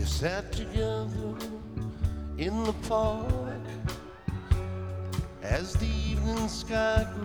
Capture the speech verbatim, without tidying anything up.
We sat together in the park as the evening sky grew